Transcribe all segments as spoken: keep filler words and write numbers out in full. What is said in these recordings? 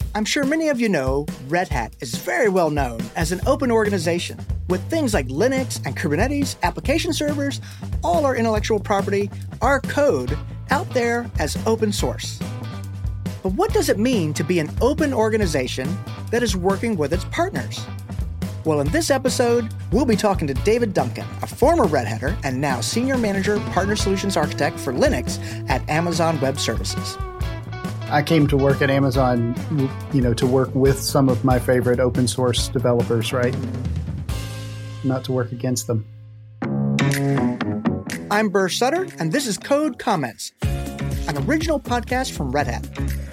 I'm sure many of you know Red Hat is very well known as an open organization with things like Linux and Kubernetes, application servers, all our intellectual property, our code out there as open source. But what does it mean to be an open organization that is working with its partners? Well, in this episode, we'll be talking to David Duncan, a former Red Hatter and now Senior Manager Partner Solutions Architect for Linux at Amazon Web Services. I came to work at Amazon, you know, to work with some of my favorite open source developers, right? Not to work against them. I'm Burr Sutter, and this is Code Comments, an original podcast from Red Hat.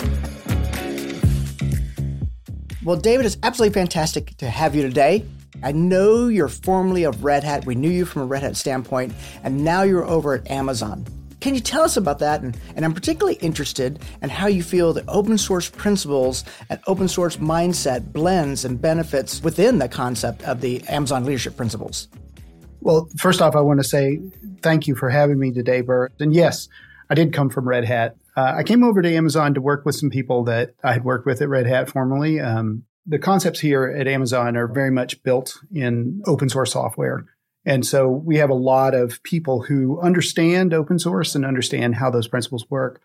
Well, David, it's absolutely fantastic to have you today. I know you're formerly of Red Hat. We knew you from a Red Hat standpoint, and now you're over at Amazon. Can you tell us about that? And, and I'm particularly interested in how you feel the open source principles and open source mindset blends and benefits within the concept of the Amazon leadership principles. Well, first off, I want to say thank you for having me today, Bert. And yes, I did come from Red Hat. Uh, I came over to Amazon to work with some people that I had worked with at Red Hat formerly. Um, the concepts here at Amazon are very much built in open source software. And so we have a lot of people who understand open source and understand how those principles work.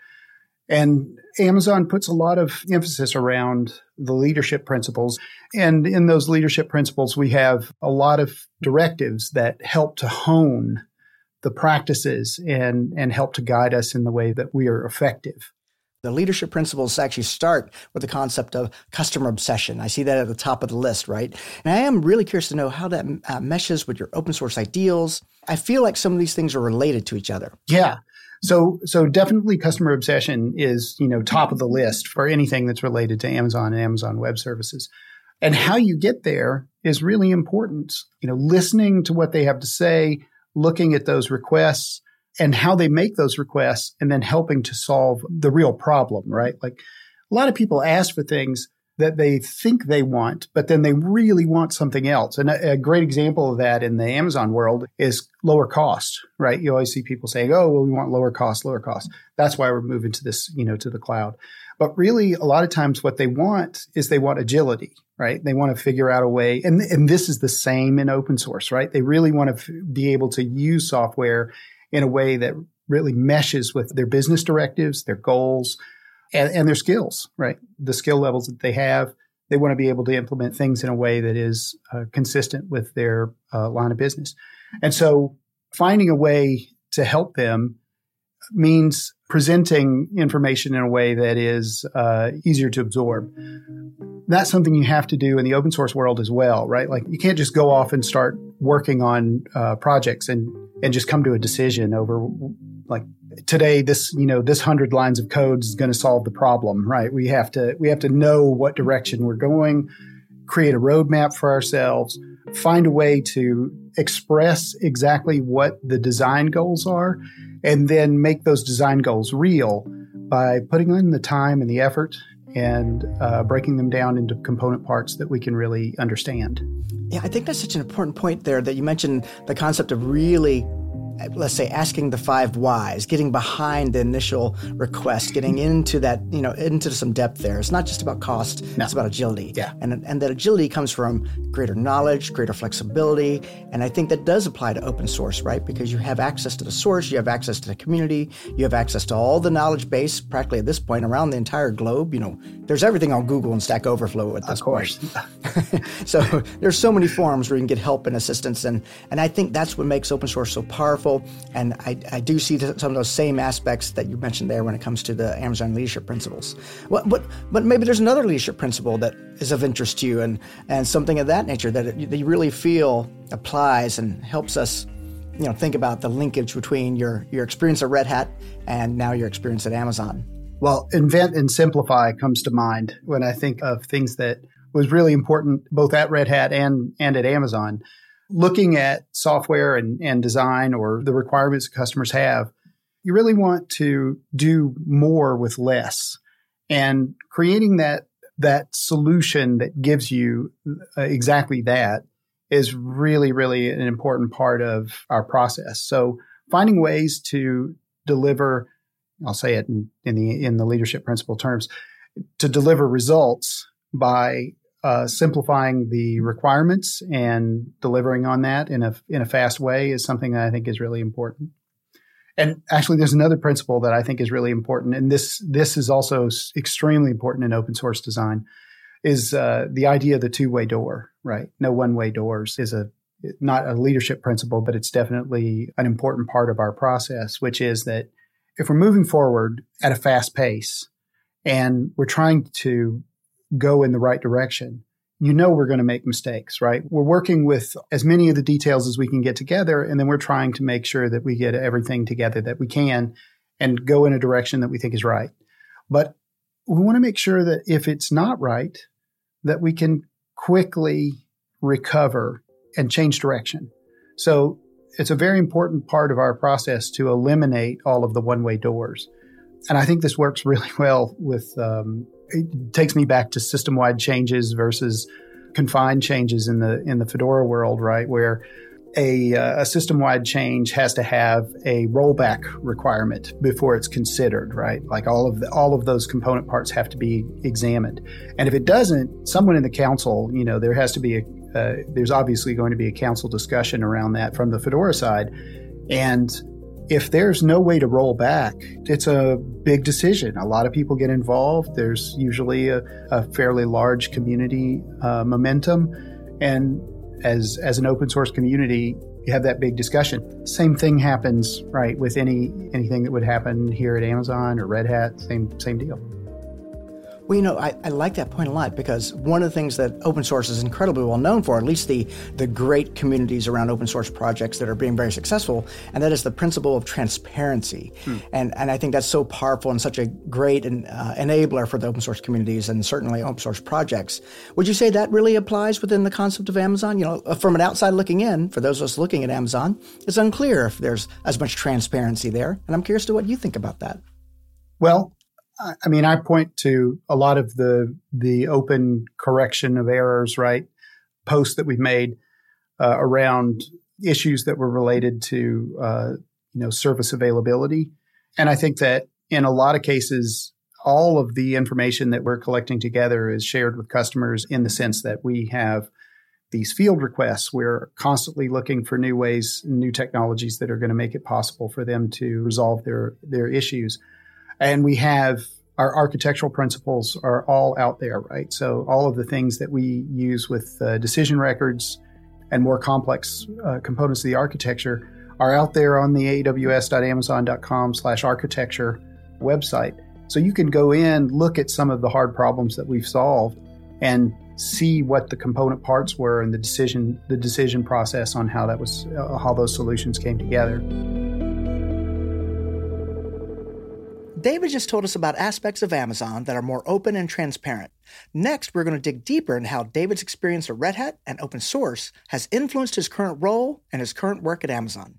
And Amazon puts a lot of emphasis around the leadership principles. And in those leadership principles, we have a lot of directives that help to hone the practices and, and help to guide us in the way that we are effective. The leadership principles actually start with the concept of customer obsession. I see that at the top of the list, right? And I am really curious to know how that uh, meshes with your open source ideals. I feel like some of these things are related to each other. Yeah. So, so definitely customer obsession is, you know, top of the list for anything that's related to Amazon and Amazon Web Services. And how you get there is really important. You know, listening to what they have to say, looking at those requests, and how they make those requests, and then helping to solve the real problem, right? Like a lot of people ask for things that they think they want, but then they really want something else. And a, a great example of that in the Amazon world is lower cost, right? You always see people saying, oh, well, we want lower cost, lower cost. That's why we're moving to this, you know, to the cloud. But really, a lot of times what they want is they want agility, right? They want to figure out a way. And, and this is the same in open source, right? They really want to f- be able to use software in a way that really meshes with their business directives, their goals, and, and their skills, right? The skill levels that they have. They want to be able to implement things in a way that is uh, consistent with their uh, line of business. And so finding a way to help them means presenting information in a way that is uh, easier to absorb. That's something you have to do in the open source world as well, right? Like you can't just go off and start working on uh, projects and and just come to a decision over like today, this, you know, this hundred lines of code is going to solve the problem, right? We have to, we have to know what direction we're going, create a roadmap for ourselves, find a way to express exactly what the design goals are, and then make those design goals real by putting in the time and the effort and uh, breaking them down into component parts that we can really understand. Yeah, I think that's such an important point there that you mentioned the concept of really, let's say, asking the five whys, getting behind the initial request, getting into that, you know, into some depth there. It's not just about cost, no. It's about agility. Yeah. And, and that agility comes from greater knowledge, greater flexibility. And I think that does apply to open source, right? Because you have access to the source, you have access to the community, you have access to all the knowledge base practically at this point around the entire globe. You know, there's everything on Google and Stack Overflow at this of course. point. So there's so many forums where you can get help and assistance. And, and I think that's what makes open source so powerful. And I, I do see some of those same aspects that you mentioned there when it comes to the Amazon leadership principles. What, but, but maybe there's another leadership principle that is of interest to you and, and something of that nature that, it, that you really feel applies and helps us, you know, think about the linkage between your, your experience at Red Hat and now your experience at Amazon. Well, invent and simplify comes to mind when I think of things that was really important both at Red Hat and, and at Amazon. Looking at software and, and design or the requirements customers have, you really want to do more with less. And creating that that solution that gives you uh, exactly that is really, really an important part of our process. So finding ways to deliver, I'll say it in, in the in the leadership principle terms, to deliver results by uh, simplifying the requirements and delivering on that in a in a fast way is something that I think is really important. And actually, there's another principle that I think is really important, and this this is also extremely important in open source design, is uh, the idea of the two-way door, right? No one-way doors is a not a leadership principle, but it's definitely an important part of our process, which is that if we're moving forward at a fast pace and we're trying to go in the right direction, you know we're going to make mistakes, right? We're working with as many of the details as we can get together, and then we're trying to make sure that we get everything together that we can and go in a direction that we think is right. But we want to make sure that if it's not right, that we can quickly recover and change direction. So it's a very important part of our process to eliminate all of the one-way doors. And I think this works really well with, um, it takes me back to system-wide changes versus confined changes in the in the Fedora world, right? Where a, uh, a system-wide change has to have a rollback requirement before it's considered, right? Like all of the, all of those component parts have to be examined. And if it doesn't, someone in the council, you know, there has to be a, uh, there's obviously going to be a council discussion around that from the Fedora side. And if there's no way to roll back, it's a big decision. A lot of people get involved. There's usually a, a fairly large community uh, momentum. And as as an open source community, you have that big discussion. Same thing happens, right, with any anything that would happen here at Amazon or Red Hat, same same deal. Well, you know, I, I like that point a lot because one of the things that open source is incredibly well known for, at least the, the great communities around open source projects that are being very successful, and that is the principle of transparency. Hmm. And and I think that's so powerful and such a great an, uh, enabler for the open source communities and certainly open source projects. Would you say that really applies within the concept of Amazon? You know, from an outside looking in, for those of us looking at Amazon, it's unclear if there's as much transparency there. And I'm curious to what you think about that. Well, I mean, I point to a lot of the the open correction of errors, right, posts that we've made uh, around issues that were related to, uh, you know, service availability. And I think that in a lot of cases, all of the information that we're collecting together is shared with customers in the sense that we have these field requests. We're constantly looking for new ways, new technologies that are going to make it possible for them to resolve their their issues. And we have our architectural principles are all out there, right? So all of the things that we use with uh, decision records and more complex uh, components of the architecture are out there on the A W S dot amazon dot com slash architecture website. So you can go in, look at some of the hard problems that we've solved and see what the component parts were and the decision the decision process on how that was uh, how those solutions came together. David just told us about aspects of Amazon that are more open and transparent. Next, we're going to dig deeper into how David's experience at Red Hat and open source has influenced his current role and his current work at Amazon.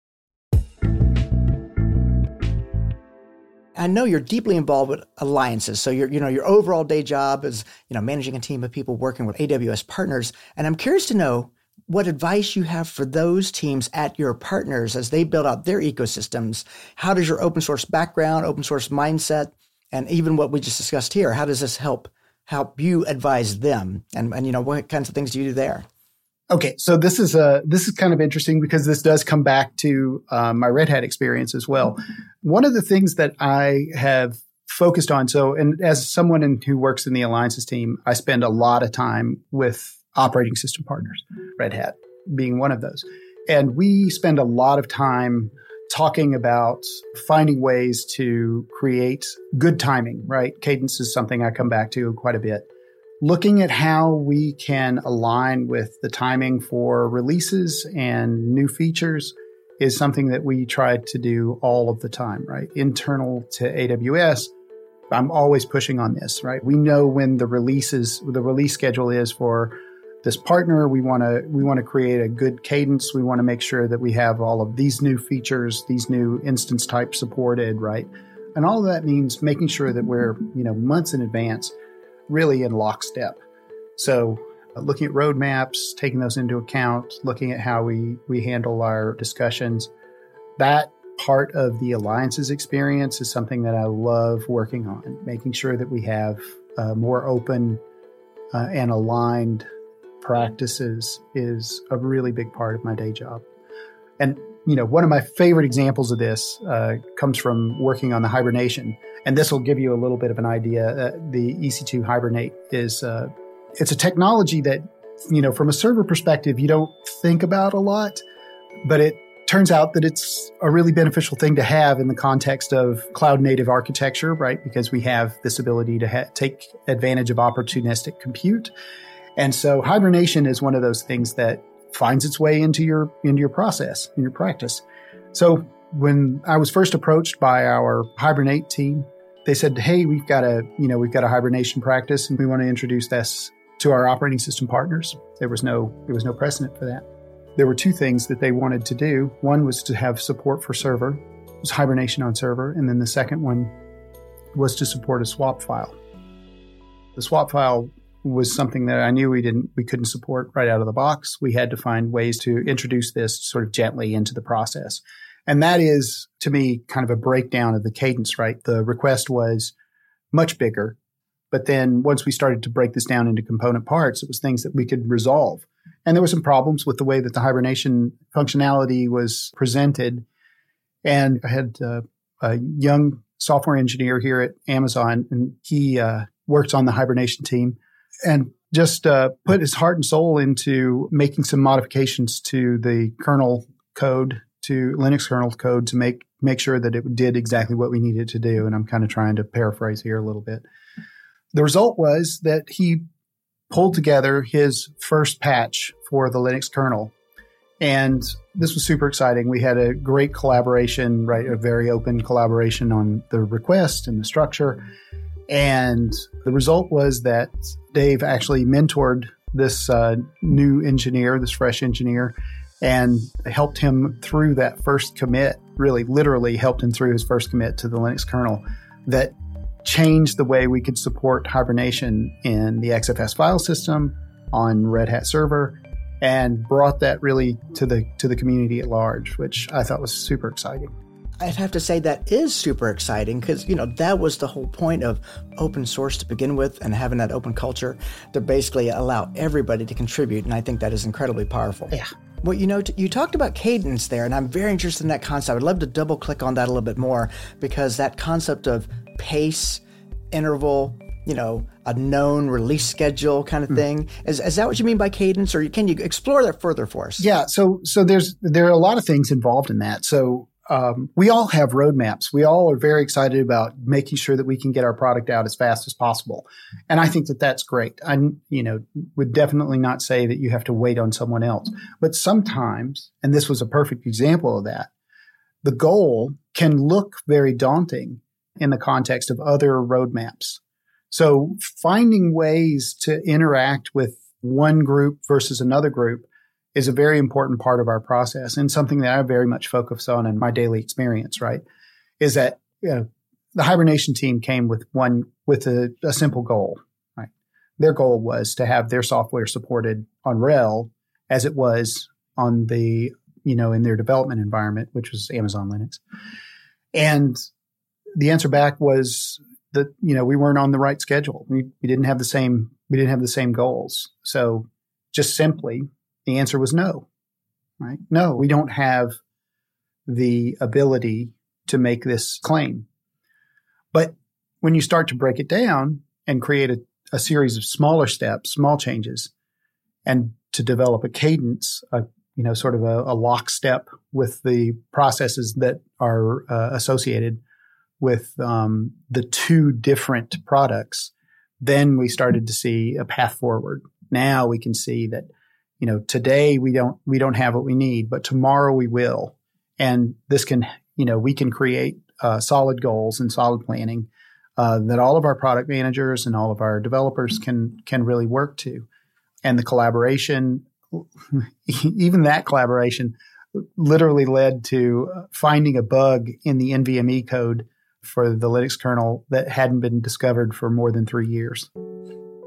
I know you're deeply involved with alliances. So your, you know, your overall day job is, you know, managing a team of people working with A W S partners. And I'm curious to know what advice you have for those teams at your partners as they build out their ecosystems. How does your open source background, open source mindset, and even what we just discussed here, how does this help help you advise them? And, and you know, what kinds of things do you do there? Okay, so this is a this is kind of interesting because this does come back to uh, my Red Hat experience as well. One of the things that I have focused on, so and as someone in, who works in the alliances team, I spend a lot of time with operating system partners, Red Hat being one of those. And we spend a lot of time talking about finding ways to create good timing, right? Cadence is something I come back to quite a bit. Looking at how we can align with the timing for releases and new features is something that we try to do all of the time, right? Internal to A W S, I'm always pushing on this, right? We know when the releases, the release schedule is for this partner. We want to we want to create a good cadence. We want to make sure that we have all of these new features, these new instance types supported, right? And all of that means making sure that we're, you know, months in advance, really in lockstep. So uh, looking at roadmaps, taking those into account, looking at how we we handle our discussions. That part of the alliances experience is something that I love working on, making sure that we have uh, more open uh, and aligned practices is a really big part of my day job. And, you know, one of my favorite examples of this uh, comes from working on the Hibernation. And this will give you a little bit of an idea. Uh, the E C two Hibernate is, uh, it's a technology that, you know, from a server perspective, you don't think about a lot, but it turns out that it's a really beneficial thing to have in the context of cloud native architecture, right? Because we have this ability to ha- take advantage of opportunistic compute. And so hibernation is one of those things that finds its way into your, into your process, in your practice. So when I was first approached by our Hibernate team, they said, hey, we've got a, you know, we've got a hibernation practice and we want to introduce this to our operating system partners. There was no, there was no precedent for that. There were two things that they wanted to do. One was to have support for server, it was hibernation on server. And then the second one was to support a swap file. The swap file was something that I knew we didn't, we couldn't support right out of the box. We had to find ways to introduce this sort of gently into the process. And that is, to me, kind of a breakdown of the cadence, right? The request was much bigger. But then once we started to break this down into component parts, it was things that we could resolve. And there were some problems with the way that the hibernation functionality was presented. And I had uh, a young software engineer here at Amazon, and he uh, worked on the hibernation team and just uh, put his heart and soul into making some modifications to the kernel code, to Linux kernel code, to make make sure that it did exactly what we needed to do. And I'm kind of trying to paraphrase here a little bit. The result was that he pulled together his first patch for the Linux kernel. And this was super exciting. We had a great collaboration, right? A very open collaboration on the request and the structure. And the result was that Dave actually mentored this uh, new engineer, this fresh engineer, and helped him through that first commit, really literally helped him through his first commit to the Linux kernel that changed the way we could support hibernation in the X F S file system on Red Hat server, and brought that really to the to the community at large, which I thought was super exciting. I'd have to say that is super exciting because, you know, that was the whole point of open source to begin with, and having that open culture to basically allow everybody to contribute. And I think that is incredibly powerful. Yeah. Well, you know, t- you talked about cadence there, and I'm very interested in that concept. I'd love to double click on that a little bit more, because that concept of pace, interval, you know, a known release schedule kind of mm. thing. Is, is that what you mean by cadence, or can you explore that further for us? Yeah. So, so there's, there are a lot of things involved in that. So, um, we all have roadmaps. We all are very excited about making sure that we can get our product out as fast as possible. And I think that that's great. I, you know, would definitely not say that you have to wait on someone else, but sometimes, and this was a perfect example of that, the goal can look very daunting in the context of other roadmaps. So finding ways to interact with one group versus another group is a very important part of our process, and something that I very much focus on in my daily experience, right? Is that, you know, the hibernation team came with one, with a, a simple goal, right? Their goal was to have their software supported on R H E L as it was on the, you know, in their development environment, which was Amazon Linux. And the answer back was that, you know, we weren't on the right schedule. We, we didn't have the same, we didn't have the same goals. So just simply, the answer was no, right? No, we don't have the ability to make this claim. But when you start to break it down and create a, a series of smaller steps, small changes, and to develop a cadence, a, you know, sort of a, a lockstep with the processes that are uh, associated with um, the two different products, then we started to see a path forward. Now we can see that, you know, today we don't, we don't have what we need, but tomorrow we will. And this can, you know, we can create uh, solid goals and solid planning uh, that all of our product managers and all of our developers can, can really work to. And the collaboration, even that collaboration literally led to finding a bug in the N V M E code for the Linux kernel that hadn't been discovered for more than three years.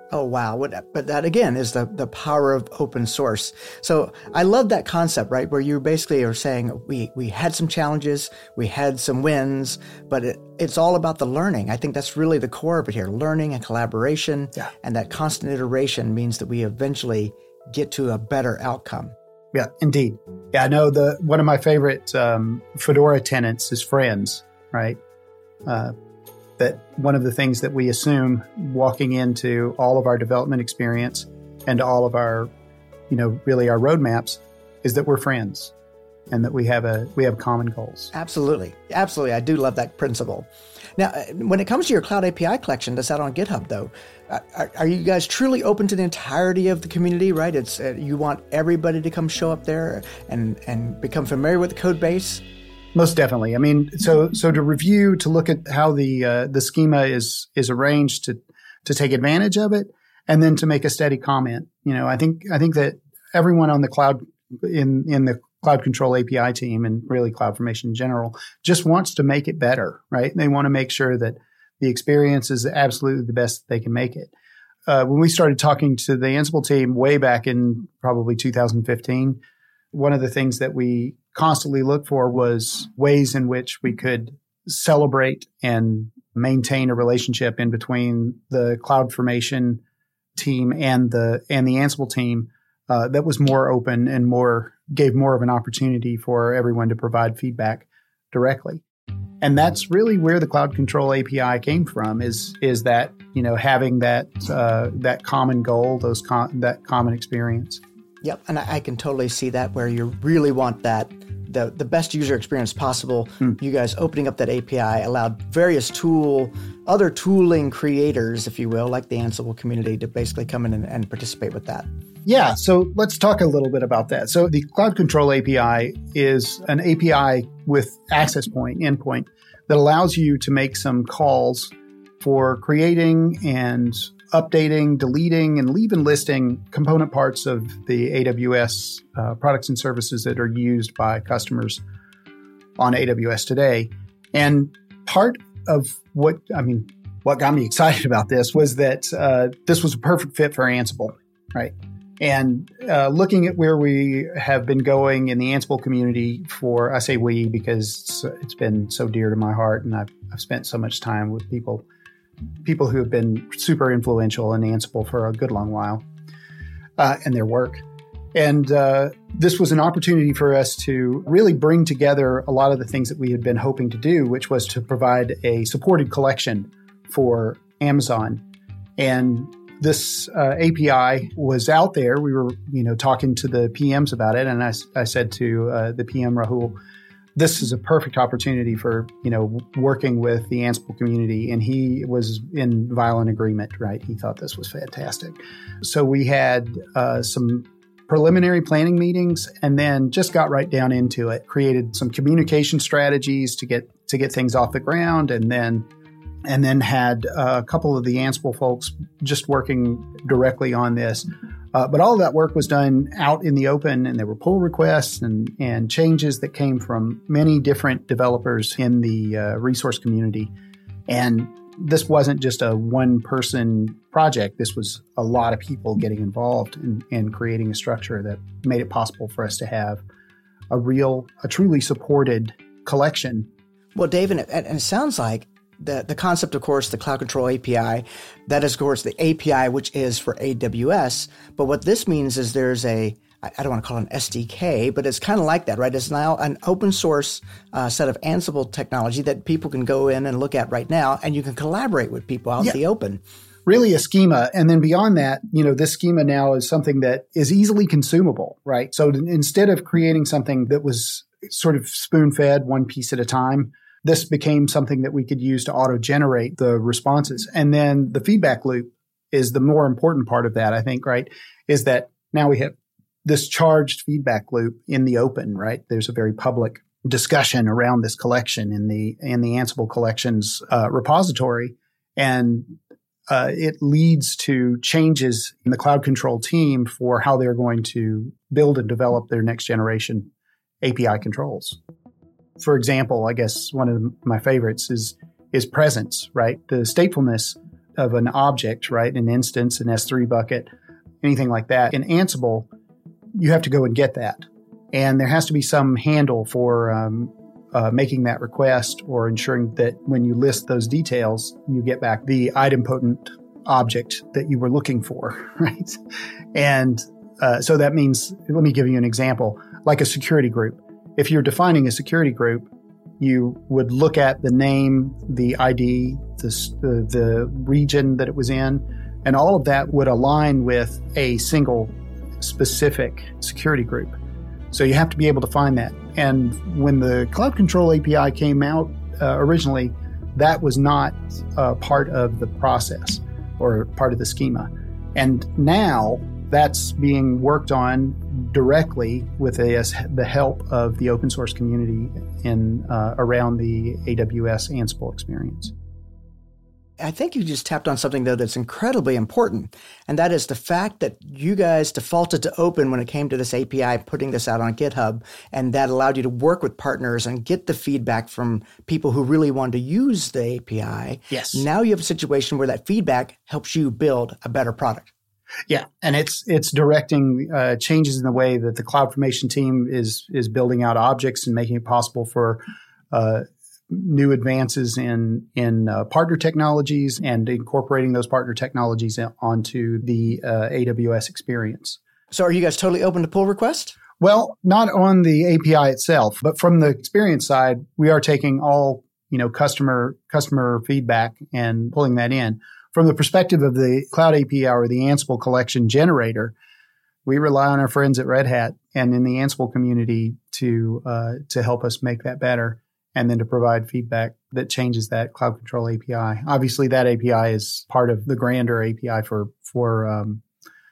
Oh, wow. What, but that, again, is the, the power of open source. So I love that concept, right? Where you basically are saying we, we had some challenges, we had some wins, but it, it's all about the learning. I think that's really the core of it here, learning and collaboration. Yeah. And that constant iteration means that we eventually get to a better outcome. Yeah, indeed. Yeah, I know the one of my favorite um, Fedora tenets is friends, right? Uh, that one of the things that we assume walking into all of our development experience and all of our, you know, really our roadmaps is that we're friends and that we have a we have common goals. Absolutely. Absolutely. I do love that principle. Now, when it comes to your Cloud A P I collection that's out on GitHub, though, are, are you guys truly open to the entirety of the community, right? It's uh, you want everybody to come show up there and, and become familiar with the code base? Most definitely. I mean, so so to review, to look at how the uh, the schema is is arranged to to take advantage of it, and then to make a steady comment. You know, I think I think that everyone on the cloud in in the Cloud Control A P I team and really CloudFormation in general just wants to make it better, right? They want to make sure that the experience is absolutely the best they can make it. Uh, when we started talking to the Ansible team way back in probably two thousand fifteen, one of the things that we constantly looked for was ways in which we could celebrate and maintain a relationship in between the CloudFormation team and the and the Ansible team uh, that was more open and more gave more of an opportunity for everyone to provide feedback directly. And that's really where the Cloud Control A P I came from, is is that, you know, having that uh, that common goal, those com- that common experience. Yep, and I, I can totally see that where you really want that, the, the best user experience possible. Mm. You guys opening up that A P I allowed various tool, other tooling creators, if you will, like the Ansible community, to basically come in and, and participate with that. Yeah, so let's talk a little bit about that. So the Cloud Control A P I is an A P I with access point, endpoint, that allows you to make some calls for creating and updating, deleting, and even listing component parts of the A W S uh, products and services that are used by customers on A W S today. And part of what, I mean, what got me excited about this was that uh, this was a perfect fit for Ansible, right? And uh, looking at where we have been going in the Ansible community for, I say we because it's been so dear to my heart, and I've, I've spent so much time with people people who have been super influential in Ansible for a good long while uh, and their work. And uh, this was an opportunity for us to really bring together a lot of the things that we had been hoping to do, which was to provide a supported collection for Amazon. And this uh, A P I was out there. We were, you know, talking to the P Ms about it. And I, I said to uh, the P M, Rahul, this is a perfect opportunity for, you know, working with the Ansible community. And he was in violent agreement, right? He thought this was fantastic. So we had uh, some preliminary planning meetings and then just got right down into it, created some communication strategies to get to get things off the ground, and then and then had a couple of the Ansible folks just working directly on this. Uh, but all of that work was done out in the open, and there were pull requests and, and changes that came from many different developers in the uh, resource community. And this wasn't just a one-person project. This was a lot of people getting involved in, in creating a structure that made it possible for us to have a real, a truly supported collection. Well, Dave, and it, and it sounds like The, the concept, of course, the Cloud Control A P I, that is, of course, the A P I, which is for A W S. But what this means is there's a, I don't want to call it an S D K, but it's kind of like that, right? It's now an open source uh, set of Ansible technology that people can go in and look at right now, and you can collaborate with people out yeah. in the open. Really a schema. And then beyond that, you know, this schema now is something that is easily consumable, right? So instead of creating something that was sort of spoon-fed one piece at a time, this became something that we could use to auto-generate the responses. And then the feedback loop is the more important part of that, I think, right? Is that now we have this charged feedback loop in the open, right? There's a very public discussion around this collection in the in the Ansible collections uh, repository. And uh, it leads to changes in the Cloud Control team for how they're going to build and develop their next generation A P I controls. For example, I guess one of my favorites is is presence, right? The statefulness of an object, right? An instance, an S three bucket, anything like that. In Ansible, you have to go and get that. And there has to be some handle for um, uh, making that request or ensuring that when you list those details, you get back the idempotent object that you were looking for, right? And uh, so that means, let me give you an example, like a security group. If you're defining a security group, you would look at the name, the I D, the, the, the region that it was in, and all of that would align with a single specific security group. So you have to be able to find that. And when the Cloud Control A P I came out uh, originally, that was not uh, part of the process or part of the schema. And now that's being worked on directly with a, the help of the open source community in uh, around the A W S Ansible experience. I think you just tapped on something, though, that's incredibly important, and that is the fact that you guys defaulted to open when it came to this A P I, putting this out on GitHub, and that allowed you to work with partners and get the feedback from people who really wanted to use the A P I. Yes. Now you have a situation where that feedback helps you build a better product. Yeah, and it's it's directing uh, changes in the way that the CloudFormation team is is building out objects and making it possible for uh, new advances in in uh, partner technologies and incorporating those partner technologies onto the uh, A W S experience. So, are you guys totally open to pull requests? Well, not on the A P I itself, but from the experience side, we are taking all you know customer customer feedback and pulling that in. From the perspective of the Cloud A P I or the Ansible collection generator, we rely on our friends at Red Hat and in the Ansible community to uh, to help us make that better, and then to provide feedback that changes that Cloud Control A P I. Obviously, that A P I is part of the grander A P I for for um,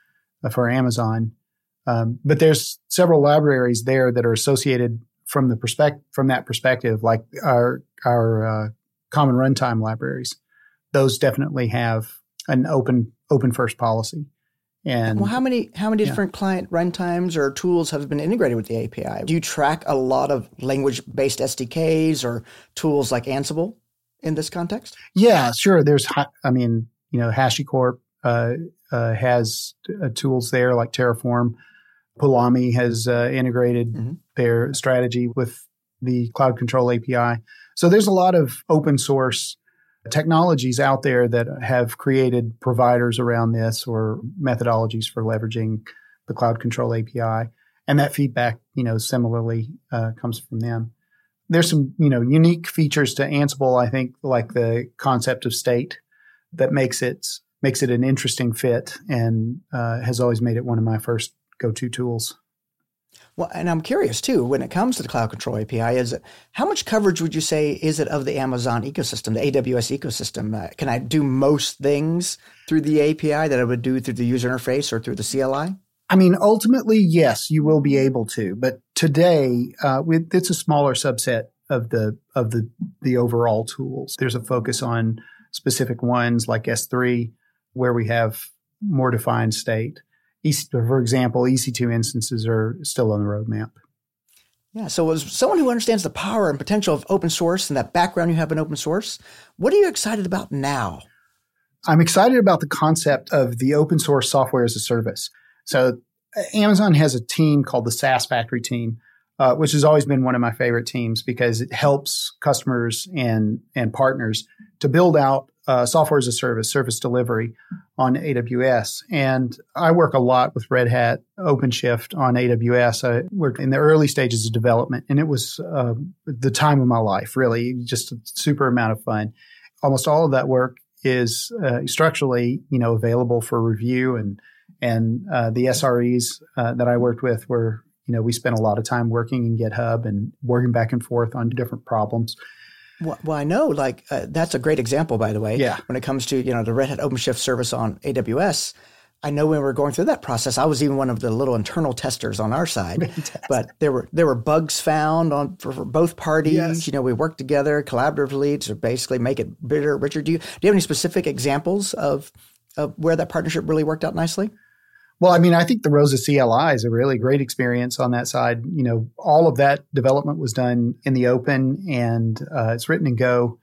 for Amazon, um, but there's several libraries there that are associated from the perspective from that perspective, like our our uh, common runtime libraries. Those definitely have an open open first policy. And well, how many how many yeah. different client runtimes or tools have been integrated with the A P I? Do you track a lot of language-based S D Ks or tools like Ansible in this context? Yeah, sure. There's, I mean, you know, HashiCorp uh, uh, has uh, tools there like Terraform. Pulumi has uh, integrated mm-hmm. their strategy with the Cloud Control A P I. So there's a lot of open source technologies out there that have created providers around this or methodologies for leveraging the Cloud Control A P I. And that feedback, you know, similarly uh, comes from them. There's some, you know, unique features to Ansible, I think, like the concept of state that makes it makes it an interesting fit and uh, has always made it one of my first go-to tools. Well, and I'm curious too, when it comes to the Cloud Control A P I, is it, how much coverage would you say is it of the Amazon ecosystem, the A W S ecosystem? Uh, can I do most things through the A P I that I would do through the user interface or through the C L I? I mean, ultimately, yes, you will be able to. But today, uh, we, it's a smaller subset of the of the the overall tools. There's a focus on specific ones like S three, where we have more defined state. E C, for example, E C two instances are still on the roadmap. Yeah. So as someone who understands the power and potential of open source and that background you have in open source, what are you excited about now? I'm excited about the concept of the open source software as a service. So Amazon has a team called the SaaS Factory team, uh, which has always been one of my favorite teams because it helps customers and, and partners to build out uh, software as a service, service delivery on A W S. And I work a lot with Red Hat OpenShift on A W S. I worked in the early stages of development, and it was uh, the time of my life, really, just a super amount of fun. Almost all of that work is uh, structurally, you know, available for review, and and uh, the S R Es uh, that I worked with were, you know, we spent a lot of time working in GitHub and working back and forth on different problems. Well, well, I know, like, uh, that's a great example, by the way. Yeah. When it comes to, you know, the Red Hat OpenShift service on A W S, I know when we were going through that process, I was even one of the little internal testers on our side. Fantastic. But there were there were bugs found on for, for both parties. Yes. You know, we worked together collaboratively to basically make it better, richer. Do you do you have any specific examples of of where that partnership really worked out nicely? Well, I mean, I think the Rosa C L I is a really great experience on that side. You know, all of that development was done in the open, and uh, it's written in Go.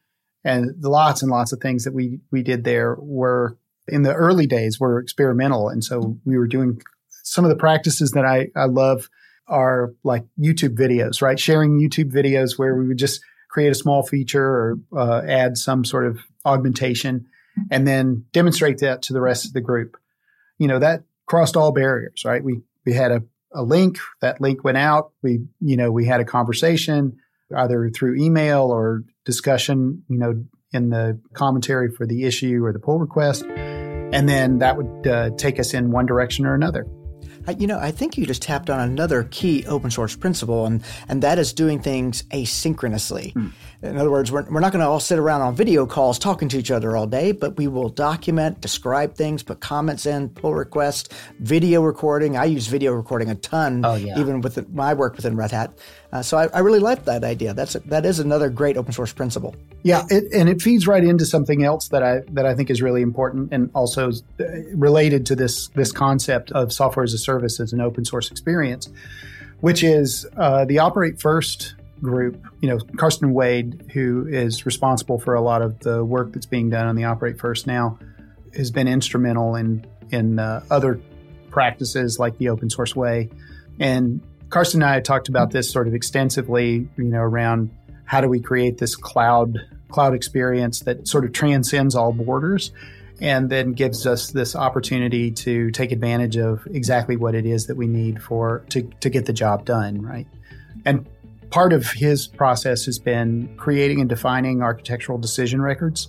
And lots and lots of things that we we did there were, in the early days, were experimental. And so we were doing some of the practices that I, I love are like YouTube videos, right? Sharing YouTube videos where we would just create a small feature or uh, add some sort of augmentation and then demonstrate that to the rest of the group. You know, that crossed all barriers, right? We we had a, a link, that link went out. We, you know, we had a conversation either through email or discussion, you know, in the commentary for the issue or the pull request. And then that would uh, take us in one direction or another. You know, I think you just tapped on another key open source principle, and, and that is doing things asynchronously. Mm. In other words, we're, we're not going to all sit around on video calls talking to each other all day, but we will document, describe things, put comments in, pull requests, video recording. I use video recording a ton, oh, yeah. even with my work within Red Hat. Uh, so I, I really like that idea. That's a, that is another great open source principle. Yeah, it, and it feeds right into something else that I that I think is really important and also related to this this concept of software as a service as an open source experience, which is uh, the Operate First group. You know, Karsten Wade, who is responsible for a lot of the work that's being done on the Operate First now, has been instrumental in in uh, other practices like the open source way. And Karsten and I had talked about this sort of extensively, you know, around how do we create this cloud cloud experience that sort of transcends all borders and then gives us this opportunity to take advantage of exactly what it is that we need for to, to get the job done, right? And part of his process has been creating and defining architectural decision records.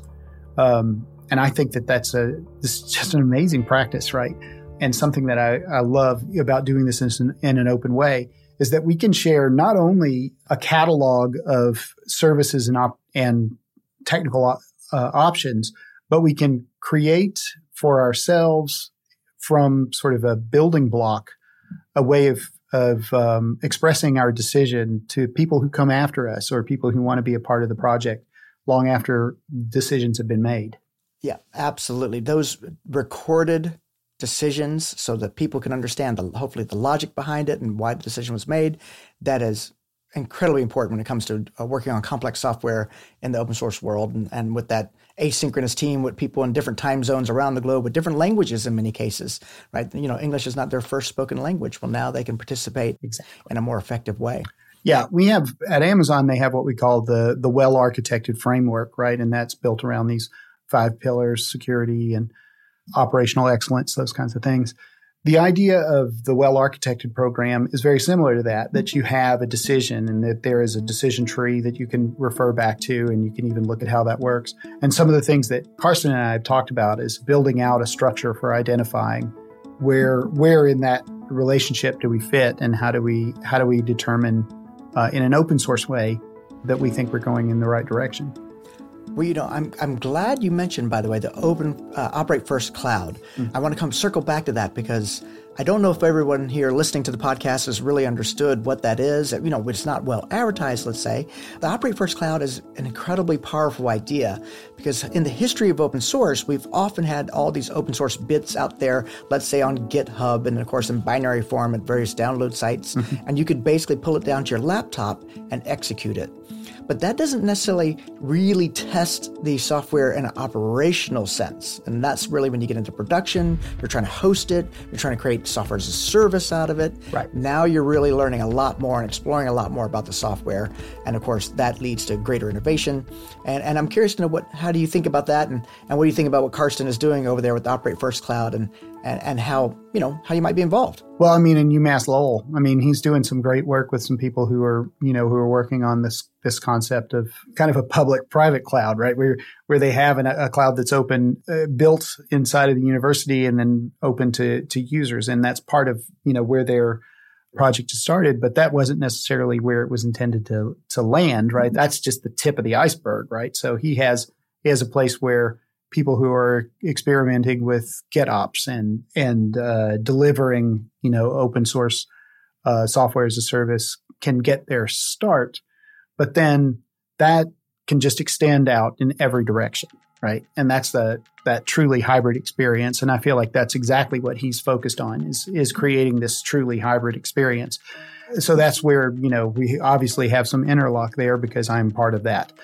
Um, and I think that that's a this is just an amazing practice, right? And something that I, I love about doing this in, in an open way is that we can share not only a catalog of services and op- and technical op- uh, options, but we can create for ourselves from sort of a building block a way of of um, expressing our decision to people who come after us or people who want to be a part of the project long after decisions have been made. Yeah, absolutely. Those recorded decisions so that people can understand the, hopefully the logic behind it and why the decision was made. That is incredibly important when it comes to uh, working on complex software in the open source world. And, and with that asynchronous team with people in different time zones around the globe with different languages in many cases, right? You know, English is not their first spoken language. Well, now they can participate exactly. in a more effective way. Yeah, we have at Amazon, they have what we call the the well-architected framework, right? And that's built around these five pillars, security and operational excellence, those kinds of things. The idea of the well-architected program is very similar to that, that you have a decision and that there is a decision tree that you can refer back to, and you can even look at how that works. And some of the things that Karsten and I have talked about is building out a structure for identifying where where in that relationship do we fit, and how do we how do we determine uh, in an open source way that we think we're going in the right direction. Well, you know, I'm I'm glad you mentioned, by the way, the open uh, Operate First Cloud. Mm-hmm. I want to come circle back to that because I don't know if everyone here listening to the podcast has really understood what that is. You know, it's not well advertised, let's say. The Operate First Cloud is an incredibly powerful idea because in the history of open source, we've often had all these open source bits out there, let's say on GitHub and, of course, in binary form at various download sites. Mm-hmm. And you could basically pull it down to your laptop and execute it. But that doesn't necessarily really test the software in an operational sense. And that's really when you get into production, you're trying to host it, you're trying to create software as a service out of it. Right. Now you're really learning a lot more and exploring a lot more about the software. And of course, that leads to greater innovation. And, and I'm curious to know what, how do you think about that? And, and what do you think about what Karsten is doing over there with the Operate First Cloud and, and, and how, you know, how you might be involved? Well, I mean, in UMass Lowell, I mean, he's doing some great work with some people who are, you know, who are working on this this concept of kind of a public-private cloud, right? Where where they have an, a cloud that's open, uh, built inside of the university and then open to to users, and that's part of, you know, where their project has started. But that wasn't necessarily where it was intended to to land, right? That's just the tip of the iceberg, right? So he has he has a place where people who are experimenting with GitOps and and uh, delivering, you know, open source uh, software as a service can get their start, but then that can just extend out in every direction, right? And that's the that truly hybrid experience. And I feel like that's exactly what he's focused on is is creating this truly hybrid experience. So that's where, you know, we obviously have some interlock there because I'm part of that.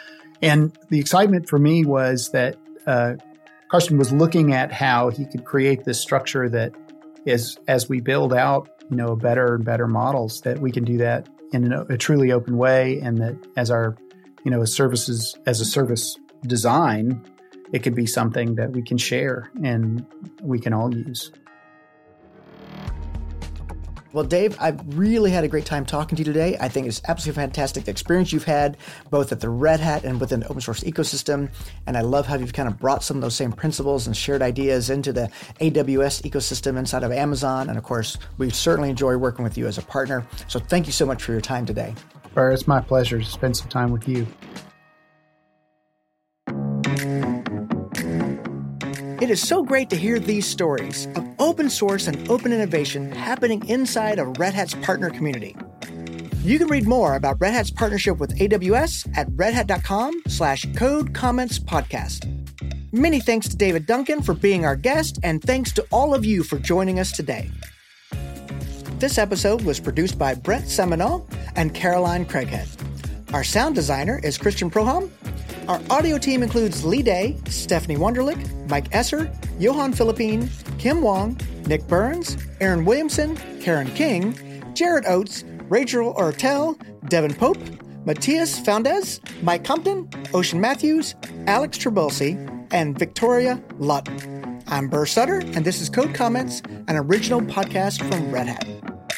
And the excitement for me was that uh, Karsten was looking at how he could create this structure that is, as we build out, you know, better and better models, that we can do that in a, a truly open way, and that as our, you know, as services, as a service design, it could be something that we can share and we can all use. Well, Dave, I've really had a great time talking to you today. I think it's absolutely fantastic, the experience you've had both at the Red Hat and within the open source ecosystem. And I love how you've kind of brought some of those same principles and shared ideas into the A W S ecosystem inside of Amazon. And of course, we certainly enjoy working with you as a partner. So thank you so much for your time today. Well, it's my pleasure to spend some time with you. It is so great to hear these stories of open source and open innovation happening inside of Red Hat's partner community. You can read more about Red Hat's partnership with A W S at redhat.com slash code comments podcast. Many thanks to David Duncan for being our guest, and thanks to all of you for joining us today. This episode was produced by Brent Seminole and Caroline Craighead. Our sound designer is Christian Proham. Our audio team includes Lee Day, Stephanie Wunderlich, Mike Esser, Johan Philippine, Kim Wong, Nick Burns, Aaron Williamson, Karen King, Jared Oates, Rachel Ortel, Devin Pope, Matthias Foundez, Mike Compton, Ocean Matthews, Alex Trabulsi, and Victoria Lutton. I'm Burr Sutter, and this is Code Comments, an original podcast from Red Hat.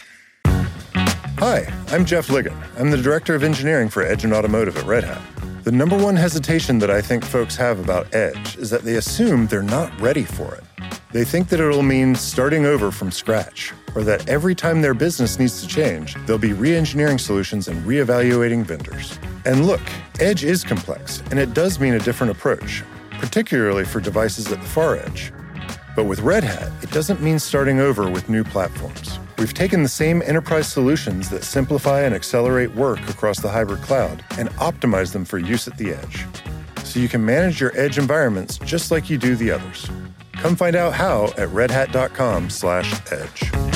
Hi, I'm Jeff Ligon. I'm the Director of Engineering for Edge and Automotive at Red Hat. The number one hesitation that I think folks have about Edge is that they assume they're not ready for it. They think that it'll mean starting over from scratch, or that every time their business needs to change, they'll be re-engineering solutions and re-evaluating vendors. And look, Edge is complex, and it does mean a different approach, particularly for devices at the far edge. But with Red Hat, it doesn't mean starting over with new platforms. We've taken the same enterprise solutions that simplify and accelerate work across the hybrid cloud and optimize them for use at the edge, so you can manage your edge environments just like you do the others. Come find out how at redhat.com slash edge.